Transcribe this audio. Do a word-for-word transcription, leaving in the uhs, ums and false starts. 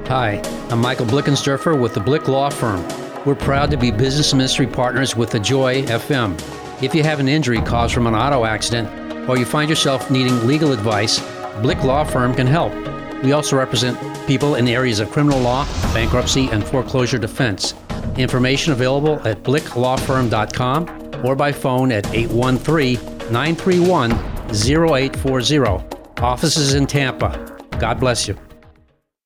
Hi, I'm Michael Blickensderfer with the Blick Law Firm. We're proud to be business ministry partners with The Joy F M. If you have an injury caused from an auto accident or you find yourself needing legal advice, Blick Law Firm can help. We also represent people in areas of criminal law, bankruptcy, and foreclosure defense. Information available at blick law firm dot com or by phone at eight one three, nine three one, zero eight four zero. Offices in Tampa. God bless you.